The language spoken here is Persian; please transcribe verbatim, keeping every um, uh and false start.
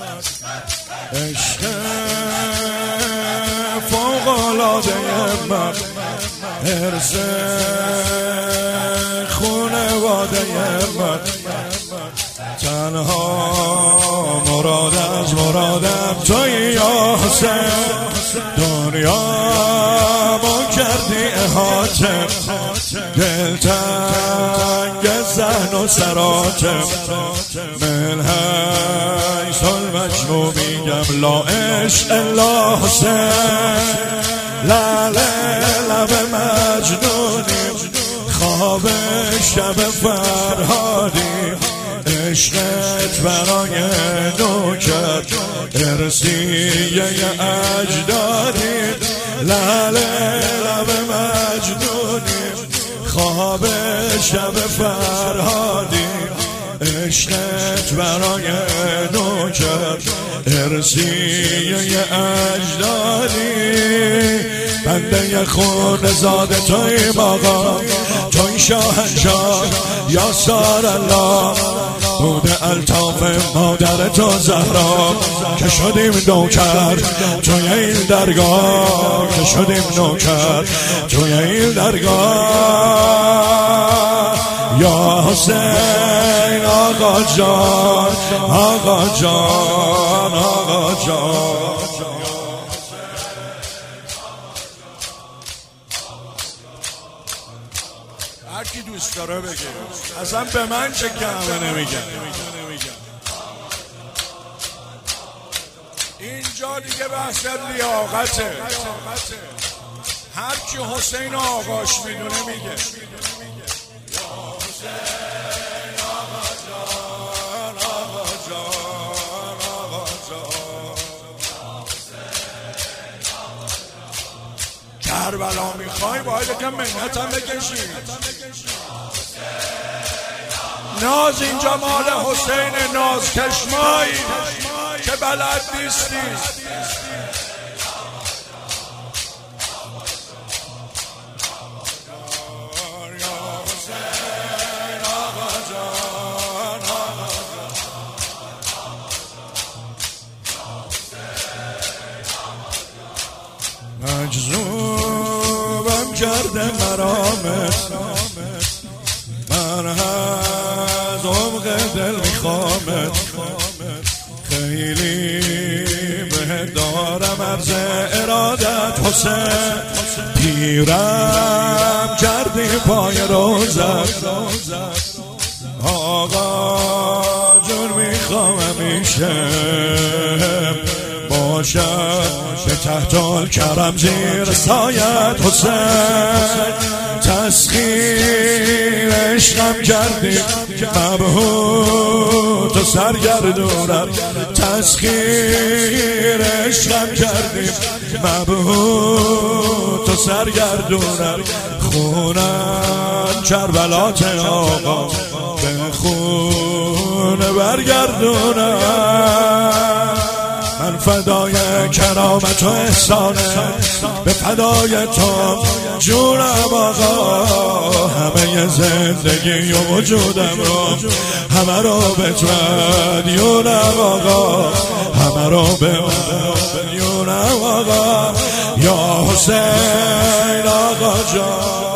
عشق فوق‌العاده من، حرص خونواده من، تنها مراد از مرادم تویی یا حسین. دنیا ما کردی احاطه، دلتنگ ذهن و سراتم، من حیث المجنون میگم لا عشق الا حسین. لعله لب مجنونیم، خواب شب فرهادیم، عشقت برای نوکر ارسیه اجدادیم. لعله لب مجنونیم، خواب شب فرهادیم، عشقت برای نوکر ارسیه اجدادیم. بنده خون زاده توی باقا، توی شاهنشاه یا سار الله، بوده الطاف مادر تو زهرا که شدیم نوکر توی این درگاه، که شدیم نوکر توی این درگاه. یا حسین آقا جان، آقا جان، آقا جان. هر کی دوست داره بگه، اصلا به من چه کمه نمیگن. اینجا دیگه بحث لیاقته، هر کی حسین آقاش میدونه میگه. کربلا میخوای باید کم منت هم بکشی. ناز اینجا مال حسین ناز کشمایی که بلد نیستی. مجذوبم کرده مرامت، من از عمق دل میخوامت، خیلی بهت دارم عرض ارادت حسین. پیرم کردی پای روزت، آقا جون میخوام همیشه باشد به تحت الکرم زیر سایت حسین. تسخیر عشقم کردی مبهوت و سرگردونم، تسخیر عشقم کردی مبهوت و سرگردونم. خونم کربلات آقا به خون برگردونم. من فدای کرامت و احسانه، به فدای تو جونم آقا. همه زندگی و وجودم رو همه رو به تو مدیونم آقا، همه رو به مدیونم آقا. یا حسین آقا جان.